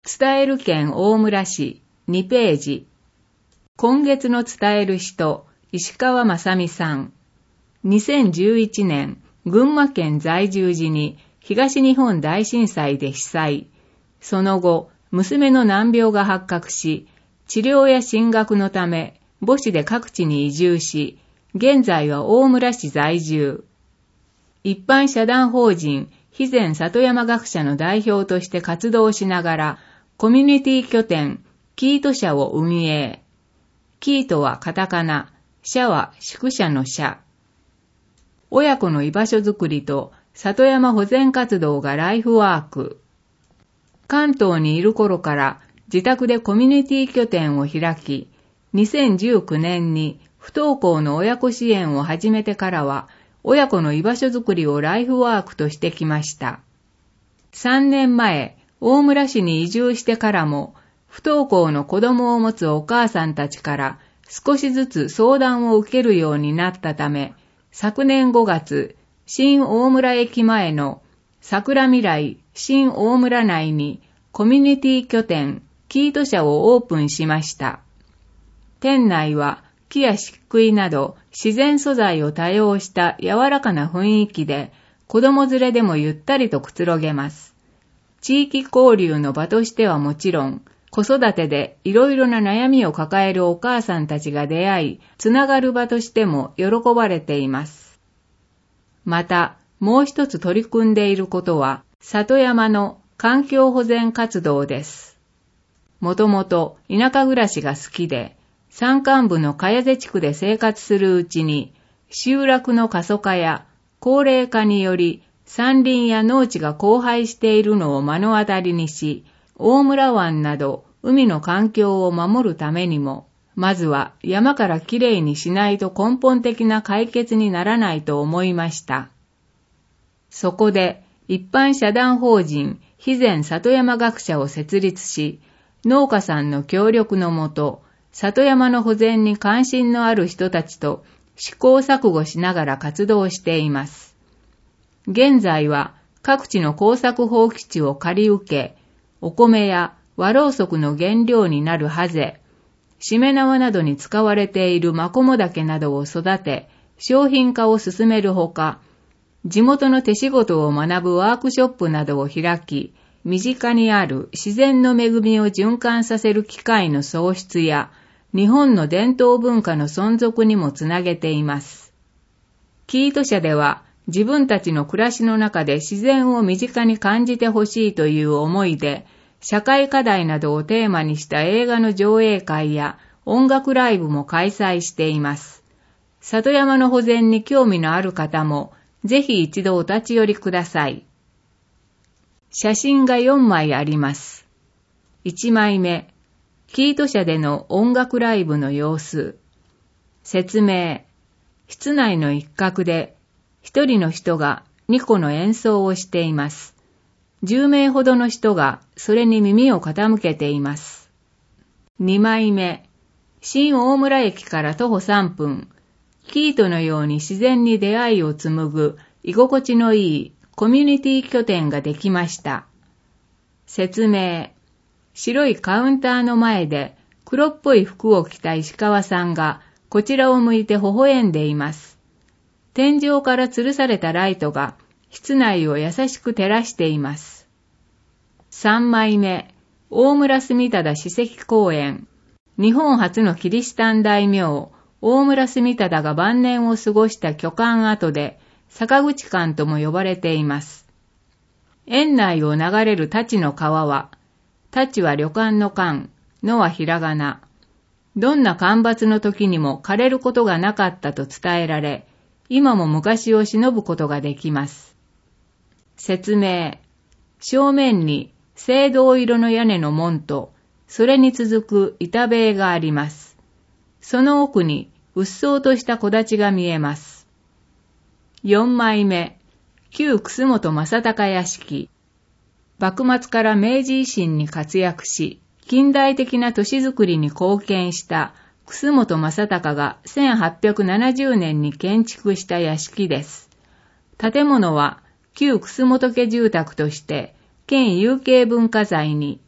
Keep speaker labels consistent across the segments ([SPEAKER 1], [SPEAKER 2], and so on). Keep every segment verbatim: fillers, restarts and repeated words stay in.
[SPEAKER 1] 伝える県大村市にページ。今月の伝える人、石川正美さん。にせんじゅういちねん、群馬県在住時に東日本大震災で被災。その後、娘の難病が発覚し、治療や進学のため母子で各地に移住し、現在は大村市在住。一般社団法人肥前里山学者の代表として活動しながら、コミュニティ拠点キート社を運営。キートはカタカナ、社は宿舎の社。親子の居場所づくりと里山保全活動がライフワーク。関東にいる頃から自宅でコミュニティ拠点を開き、にせんじゅうきゅうねんに不登校の親子支援を始めてからは、親子の居場所づくりをライフワークとしてきました。さんねんまえ、大村市に移住してからも、不登校の子供を持つお母さんたちから少しずつ相談を受けるようになったため、昨年ごがつ、新大村駅前の桜未来新大村内にコミュニティ拠点キート社をオープンしました。店内は木や漆喰など自然素材を多用した柔らかな雰囲気で子供連れでもゆったりとくつろげます。地域交流の場としてはもちろん、子育てでいろいろな悩みを抱えるお母さんたちが出会い、つながる場としても喜ばれています。また、もう一つ取り組んでいることは、里山の環境保全活動です。もともと田舎暮らしが好きで、山間部の茅瀬地区で生活するうちに、集落の過疎化や高齢化により山林や農地が荒廃しているのを目の当たりにし、大村湾など海の環境を守るためにも、まずは山からきれいにしないと根本的な解決にならないと思いました。そこで一般社団法人肥前里山学者を設立し、農家さんの協力のもと、里山の保全に関心のある人たちと試行錯誤しながら活動しています。現在は各地の耕作放棄地を借り受け、お米や和ろうそくの原料になるハゼ、しめ縄などに使われているマコモダケなどを育て、商品化を進めるほか、地元の手仕事を学ぶワークショップなどを開き、身近にある自然の恵みを循環させる機会の創出や、日本の伝統文化の存続にもつなげています。キート社では、自分たちの暮らしの中で自然を身近に感じてほしいという思いで、社会課題などをテーマにした映画の上映会や音楽ライブも開催しています。里山の保全に興味のある方も、ぜひ一度お立ち寄りください。写真がよんまいあります。いちまいめ、キート社での音楽ライブの様子。説明、室内の一角で一人の人がにこの演奏をしています。じゅうめいほどの人がそれに耳を傾けています。にまいめ、新大村駅から徒歩さんぷん、キートのように自然に出会いを紡ぐ居心地のいいコミュニティ拠点ができました。説明、白いカウンターの前で黒っぽい服を着た石川さんがこちらを向いて微笑んでいます。天井から吊るされたライトが室内を優しく照らしています。さんまいめ、大村住忠史跡公園。日本初のキリシタン大名、大村住忠が晩年を過ごした巨漢跡で、坂口館とも呼ばれています。園内を流れる立の川は、立は旅館の館、のはひらがな。どんな干ばつの時にも枯れることがなかったと伝えられ、今も昔を偲ぶことができます。説明、正面に青銅色の屋根の門と、それに続く板塀があります。その奥にうっそうとした木立が見えます。よんまいめ、旧楠本正隆屋敷。幕末から明治維新に活躍し、近代的な都市づくりに貢献した楠本正隆がせんはっぴゃくななじゅうねんに建築した屋敷です。建物は旧楠本家住宅として県有形文化財に、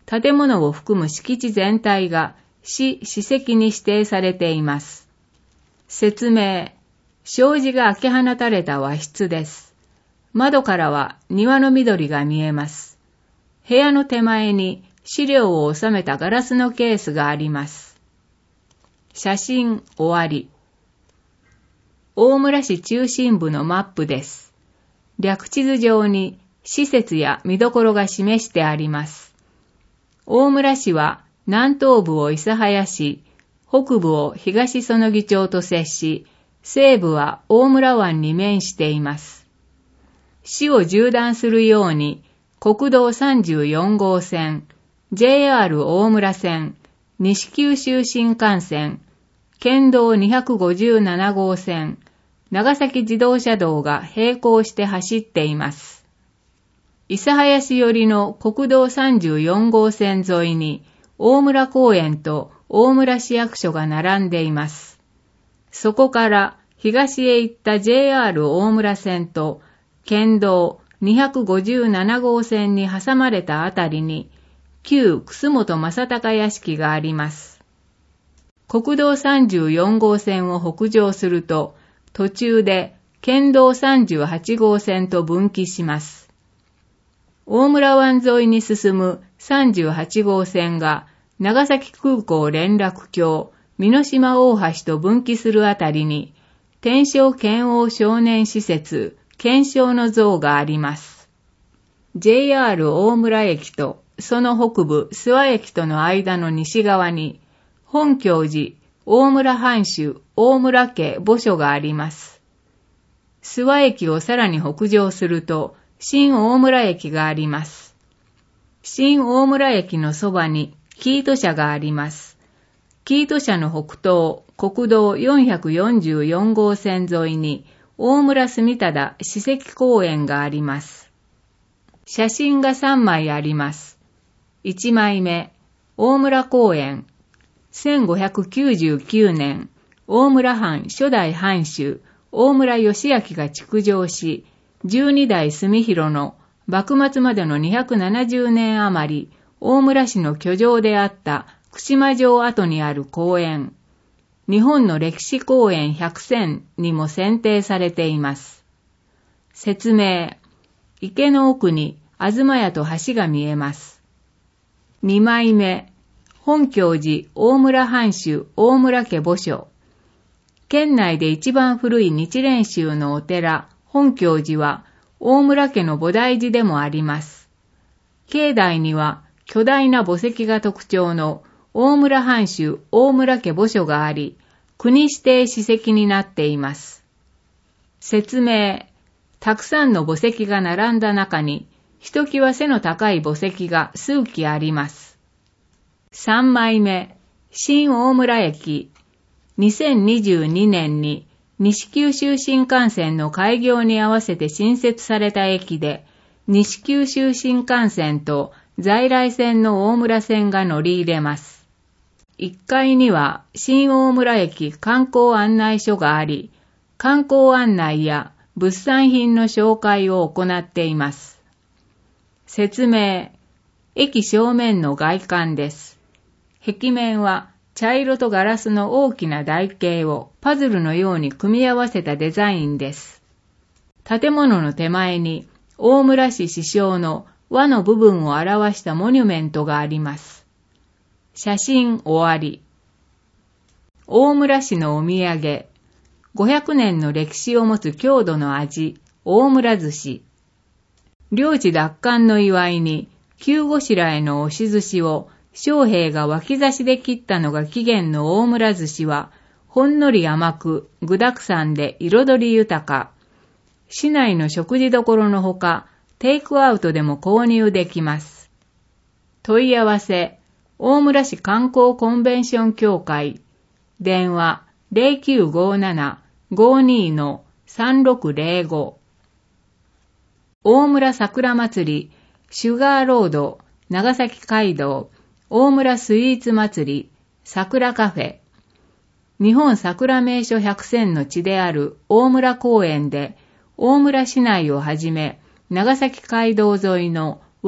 [SPEAKER 1] 建物を含む敷地全体が市史跡に指定されています。説明。障子が開け放たれた和室です。窓からは庭の緑が見えます。部屋の手前に資料を収めたガラスのケースがあります。写真終わり。大村市中心部のマップです。略地図上に施設や見どころが示してあります。大村市は南東部を諫早市、北部を東園木町と接し、西部は大村湾に面しています。市を縦断するように、国道さんじゅうよんごうせん、ジェイアール 大村線、西九州新幹線、県道にひゃくごじゅうななごうせん、長崎自動車道が並行して走っています。諫早市寄りの国道さんじゅうよんごうせん沿いに、大村公園と大村市役所が並んでいます。そこから東へ行った ジェイアール 大村線と県道にひゃくごじゅうななごうせんに挟まれたあたりに旧楠本正隆屋敷があります。国道さんじゅうよんごうせんを北上すると途中で県道さんじゅうはちごうせんと分岐します。大村湾沿いに進むさんじゅうはちごうせんが長崎空港連絡橋、美濃島大橋と分岐するあたりに、天正県央少年施設、県少の像があります。ジェイアール 大村駅とその北部諏訪駅との間の西側に、本教寺、大村藩主、大村家墓所があります。諏訪駅をさらに北上すると、新大村駅があります。新大村駅のそばに、生糸社があります。生糸社の北東、国道よんひゃくよんじゅうよんごうせん沿いに、大村住忠史跡公園があります。写真がさんまいあります。いちまいめ、大村公園。せんごひゃくきゅうじゅうきゅうねん、大村藩初代藩主、大村義明が築城し、じゅうにだい住広の幕末までのにひゃくななじゅうねん余り、大村市の居城であった串間城跡にある公園。日本の歴史公園ひゃくせんにも選定されています。説明。池の奥に東屋と橋が見えます。にまいめ。本教寺大村藩主大村家墓所。県内で一番古い日蓮宗のお寺、本教寺は大村家の菩提寺でもあります。境内には巨大な墓石が特徴の大村藩主大村家墓所があり、国指定史跡になっています。説明。たくさんの墓石が並んだ中に、ひときわ背の高い墓石が数基あります。さんまいめ、新大村駅。にせんにじゅうにねんに西九州新幹線の開業に合わせて新設された駅で、西九州新幹線と在来線の大村線が乗り入れます。いっかいには新大村駅観光案内所があり、観光案内や物産品の紹介を行っています。説明。駅正面の外観です。壁面は茶色とガラスの大きな台形をパズルのように組み合わせたデザインです。建物の手前に大村市市章の和の部分を表したモニュメントがあります。写真終わり。大村市のお土産。ごひゃくねんの歴史を持つ郷土の味、大村寿司。領地奪還の祝いに、急ごしらえの押し寿司を将兵が脇差しで切ったのが起源の大村寿司は、ほんのり甘く、具沢山で彩り豊か。市内の食事処のほか、テイクアウトでも購入できます。問い合わせ、大村市観光コンベンション協会。電話 ゼロきゅうごなな ごに さんろくゼロご。大村桜祭り、シュガーロード、長崎街道、大村スイーツ祭り、桜カフェ。日本桜名所百選の地である大村公園で、大村市内をはじめ、長崎街道沿いの和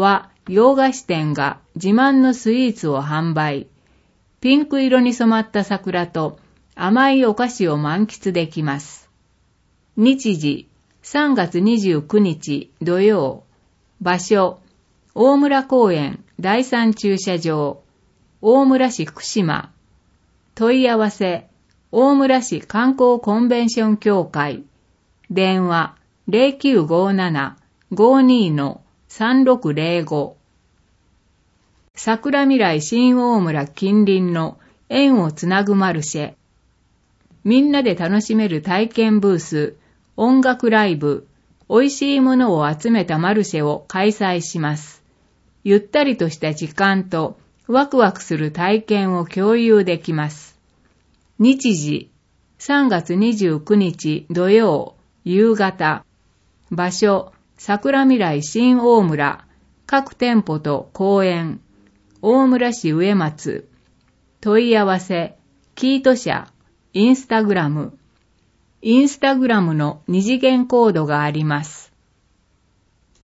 [SPEAKER 1] 洋菓子店が自慢のスイーツを販売。ピンク色に染まった桜と甘いお菓子を満喫できます。日時、さんがつにじゅうくにち土曜。場所、大村公園だいさん駐車場。大村市久島。問い合わせ、大村市観光コンベンション協会。電話 ゼロきゅうごなな ごに さんろくゼロご。桜未来新大村近隣の縁をつなぐマルシェ。みんなで楽しめる体験ブース、音楽ライブ、美味しいものを集めたマルシェを開催します。ゆったりとした時間とワクワクする体験を共有できます。日時、さんがつにじゅうくにち土曜、夕方。場所、桜未来新大村。各店舗と公園。大村市上松。問い合わせ、キート社、インスタグラム。インスタグラムの二次元コードがあります。